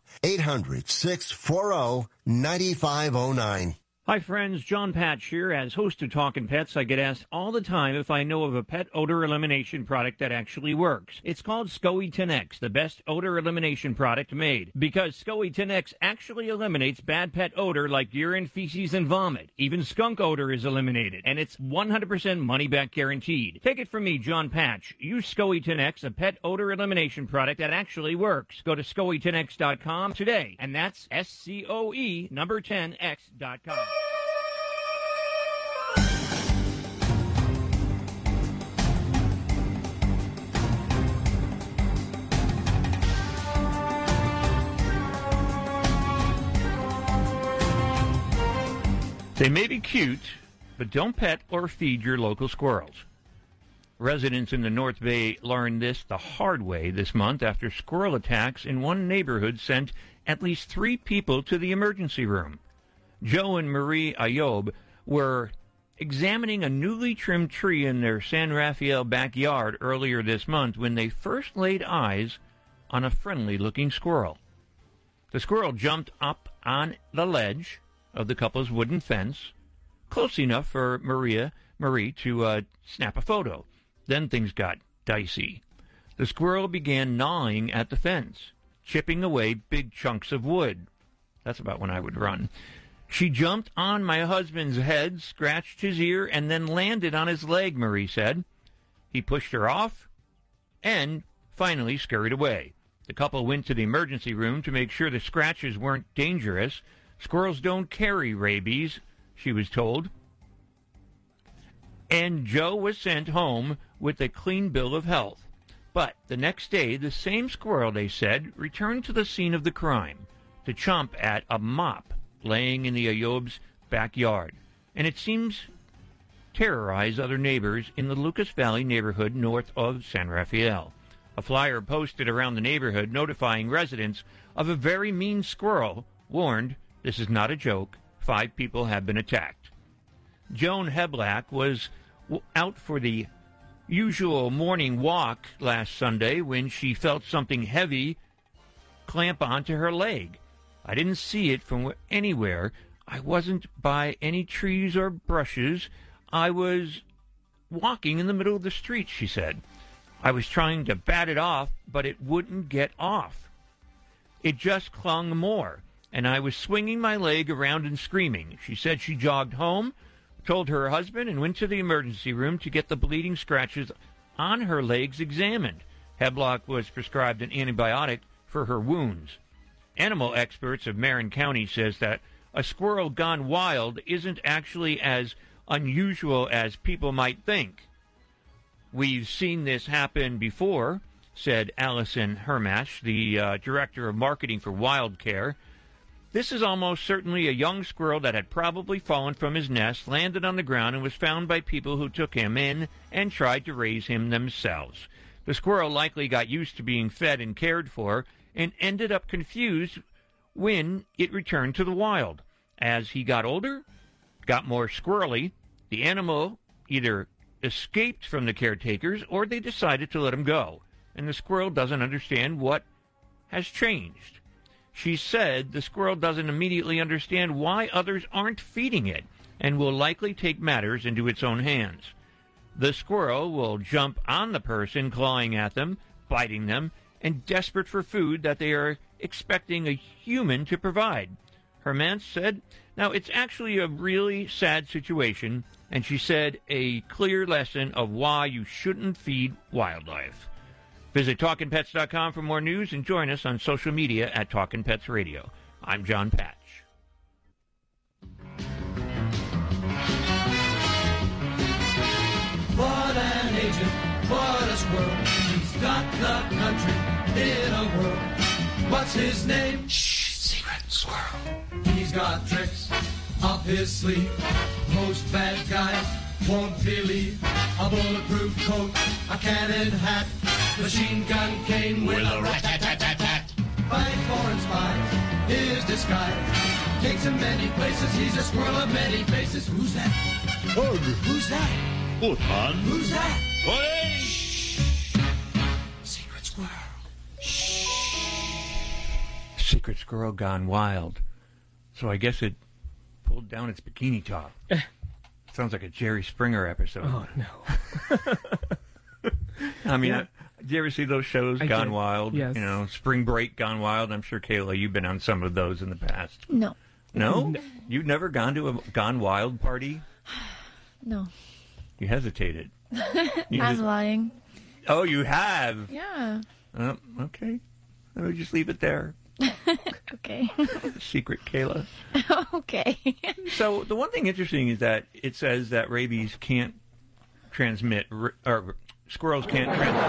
[SPEAKER 14] 800-640-9509.
[SPEAKER 8] Hi, friends. John Patch here. As host of Talkin' Pets, I get asked all the time if I know of a pet odor elimination product that actually works. It's called SCOE 10X, the best odor elimination product made. Because SCOE 10X actually eliminates bad pet odor like urine, feces, and vomit. Even skunk odor is eliminated, and it's 100% money-back guaranteed. Take it from me, John Patch. Use SCOE 10X, a pet odor elimination product that actually works. Go to SCOE10X.com today, and that's SCOE number 10X.com. They may be cute, but don't pet or feed your local squirrels. Residents in the North Bay learned this the hard way this month after squirrel attacks in one neighborhood sent at least 3 people to the emergency room. Joe and Marie Ayob were examining a newly trimmed tree in their San Rafael backyard earlier this month when they first laid eyes on a friendly-looking squirrel. The squirrel jumped up on the ledge of the couple's wooden fence, close enough for Marie to snap a photo. Then things got dicey. The squirrel began gnawing at the fence, chipping away big chunks of wood. That's about when I would run. She jumped on my husband's head, scratched his ear, and then landed on his leg, Marie said. He pushed her off and finally scurried away. The couple went to the emergency room to make sure the scratches weren't dangerous. Squirrels don't carry rabies, she was told. And Joe was sent home with a clean bill of health. But the next day, the same squirrel, they said, returned to the scene of the crime to chomp at a mop laying in the Ayob's backyard. And it seems terrorize other neighbors in the Lucas Valley neighborhood north of San Rafael. A flyer posted around the neighborhood notifying residents of a very mean squirrel warned, this is not a joke, 5 people have been attacked. Joan Heblack was out for the usual morning walk last Sunday when she felt something heavy clamp onto her leg. I didn't see it from anywhere. I wasn't by any trees or brushes. I was walking in the middle of the street, she said. I was trying to bat it off, but it wouldn't get off. It just clung more, and I was swinging my leg around and screaming. She said she jogged home, told her husband, and went to the emergency room to get the bleeding scratches on her legs examined. Heblock was prescribed an antibiotic for her wounds. Animal experts of Marin County says that a squirrel gone wild isn't actually as unusual as people might think. We've seen this happen before, said Allison Hermash, the director of marketing for Wild Care. This is almost certainly a young squirrel that had probably fallen from his nest, landed on the ground, and was found by people who took him in and tried to raise him themselves. The squirrel likely got used to being fed and cared for and ended up confused when it returned to the wild. As he got older, got more squirrely, the animal either escaped from the caretakers or they decided to let him go. And the squirrel doesn't understand what has changed. She said the squirrel doesn't immediately understand why others aren't feeding it and will likely take matters into its own hands. The squirrel will jump on the person, clawing at them, biting them, and desperate for food that they are expecting a human to provide. Hermance said, now, it's actually a really sad situation, and she said a clear lesson of why you shouldn't feed wildlife. Visit TalkinPets.com for more news and join us on social media at Talkin' Pets Radio. I'm John Patch.
[SPEAKER 15] What an agent, what a squirrel. He's got the country in a whirl. What's his name? Shh, secret squirrel. He's got tricks up his sleeve. Most bad guys won't believe. A bulletproof coat, a cannon hat, machine gun cane with a rat-tat-tat-tat-tat. Fight foreign spies, his disguise takes him many places. He's a squirrel of many faces. Who's that?
[SPEAKER 2] Ugh.
[SPEAKER 15] Who's that?
[SPEAKER 2] Wotan.
[SPEAKER 15] Who's that?
[SPEAKER 2] Hey!
[SPEAKER 15] Shh. Secret squirrel. Shh.
[SPEAKER 8] Secret squirrel gone wild. So I guess it pulled down its bikini top. Sounds like a Jerry Springer episode.
[SPEAKER 5] Oh, no.
[SPEAKER 8] I mean,
[SPEAKER 5] Yeah.
[SPEAKER 8] do you ever see those shows, Gone
[SPEAKER 5] did.
[SPEAKER 8] Wild?
[SPEAKER 5] Yes.
[SPEAKER 8] You know, Spring Break Gone Wild. I'm sure, Kayla, you've been on some of those in the past.
[SPEAKER 9] No.
[SPEAKER 8] No? You've never gone to a Gone Wild party?
[SPEAKER 9] No.
[SPEAKER 8] You hesitated.
[SPEAKER 9] I'm lying.
[SPEAKER 8] Oh, you have?
[SPEAKER 9] Yeah.
[SPEAKER 8] Okay. Let me just leave it there.
[SPEAKER 9] Okay.
[SPEAKER 8] Secret, Kayla.
[SPEAKER 9] Okay.
[SPEAKER 8] So the one thing interesting is that it says that rabies can't transmit, or squirrels can't transmit.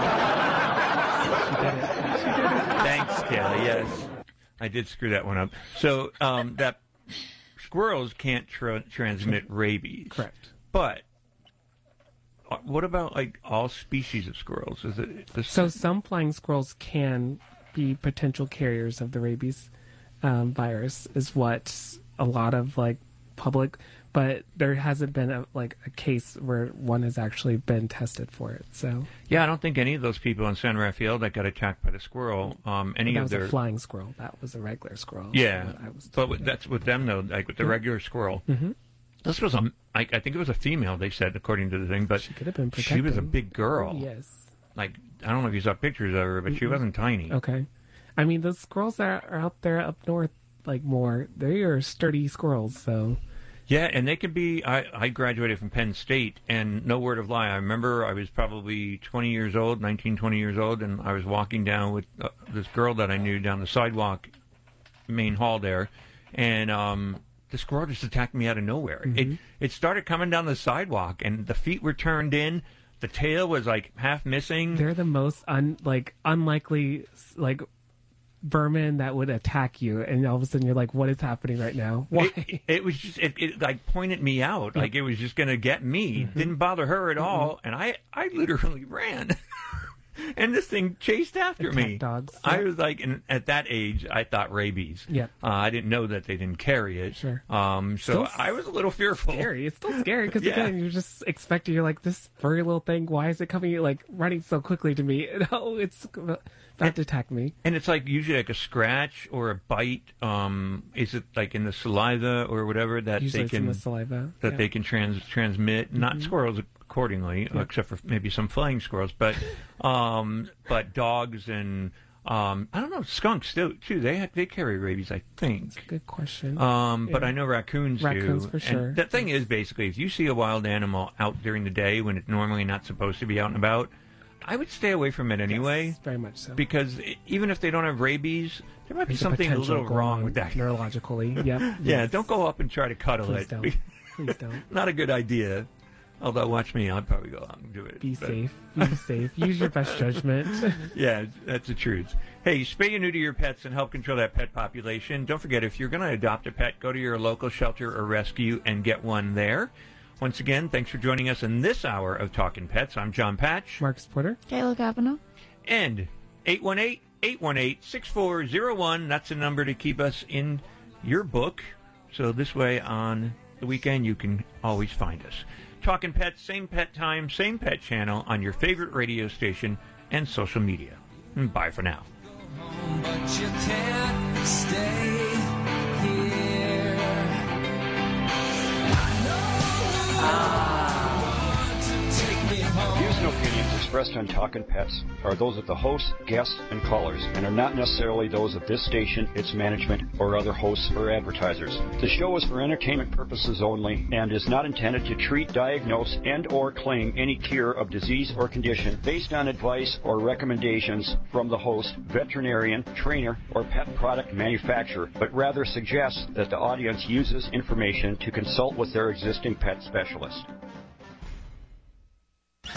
[SPEAKER 8] Thanks, Kayla. Yes, I did screw that one up. So that squirrels can't transmit rabies.
[SPEAKER 5] Correct.
[SPEAKER 8] But what about like all species of squirrels? Is it
[SPEAKER 5] So some flying squirrels can be potential carriers of the rabies virus, is what a lot of like public, but there hasn't been a case where one has actually been tested for it. So
[SPEAKER 8] yeah, I don't think any of those people in San Rafael that got attacked by the squirrel,
[SPEAKER 5] that was a flying squirrel. That was a regular squirrel.
[SPEAKER 8] Yeah, that's with them though. Like with the regular squirrel, this was I think it was a female. They said according to the thing, but
[SPEAKER 5] she could have been protected.
[SPEAKER 8] She was a big girl.
[SPEAKER 5] Yes.
[SPEAKER 8] Like I don't know if you saw pictures of her, but she wasn't tiny.
[SPEAKER 5] Okay. I mean, those squirrels that are out there up north, like more, they are sturdy squirrels. So.
[SPEAKER 8] Yeah, and they can be. I graduated from Penn State, and no word of lie. I remember I was probably 20 years old, 19, 20 years old, and I was walking down with this girl that I knew down the sidewalk, main hall there, and the squirrel just attacked me out of nowhere. It started coming down the sidewalk, and the feet were turned in. The tail was like half missing.
[SPEAKER 5] They're the most unlikely vermin that would attack you, and all of a sudden you're like, what is happening right now? Why?
[SPEAKER 8] It was just it like pointed me out, like it was just going to get me. Didn't bother her at all, and I literally ran. And this thing chased after me.
[SPEAKER 5] Dogs.
[SPEAKER 8] I was like, at that age, I thought rabies.
[SPEAKER 5] Yeah.
[SPEAKER 8] I didn't know that they didn't carry it.
[SPEAKER 5] Sure.
[SPEAKER 8] So I was a little fearful.
[SPEAKER 5] Scary. It's still scary because again, you're just expecting. You're like, this furry little thing. Why is it coming like running so quickly to me? No, it's about to attack me.
[SPEAKER 8] And it's like usually like a scratch or a bite. Is it like in the saliva or whatever that
[SPEAKER 5] usually
[SPEAKER 8] they can
[SPEAKER 5] in the saliva
[SPEAKER 8] that they can transmit? Not squirrels accordingly, except for maybe some flying squirrels, but dogs and I don't know, skunks too. They carry rabies, I think.
[SPEAKER 5] That's a good question.
[SPEAKER 8] But I know raccoons do.
[SPEAKER 5] Raccoons for sure.
[SPEAKER 8] And the thing is, basically, if you see a wild animal out during the day when it's normally not supposed to be out and about, I would stay away from it anyway.
[SPEAKER 5] Yes, very much so.
[SPEAKER 8] Because even if they don't have rabies, there might be something a little wrong with that.
[SPEAKER 5] Neurologically, yep.
[SPEAKER 8] Yeah, don't go up and try to cuddle
[SPEAKER 5] Please
[SPEAKER 8] it.
[SPEAKER 5] Don't. Please don't.
[SPEAKER 8] Not a good idea. Although, watch me, I'd probably go out and do it.
[SPEAKER 5] Be safe. Be safe. Use your best judgment.
[SPEAKER 8] Yeah, that's the truth. Hey, spay and neuter your pets and help control that pet population. Don't forget, if you're going to adopt a pet, go to your local shelter or rescue and get one there. Once again, thanks for joining us in this hour of Talking Pets. I'm John Patch.
[SPEAKER 5] Marcus Porter.
[SPEAKER 9] Kayla Cavanaugh.
[SPEAKER 8] And 818-818-6401. That's the number to keep us in your book. So this way on the weekend, you can always find us. Talking Pets, same pet time, same pet channel on your favorite radio station and social media. And bye for now.
[SPEAKER 15] But you can't stay here.
[SPEAKER 10] Views and opinions expressed on Talkin' Pets are those of the hosts, guests, and callers, and are not necessarily those of this station, its management, or other hosts or advertisers. The show is for entertainment purposes only and is not intended to treat, diagnose, and/or claim any cure of disease or condition based on advice or recommendations from the host, veterinarian, trainer, or pet product manufacturer, but rather suggests that the audience uses information to consult with their existing pet specialist.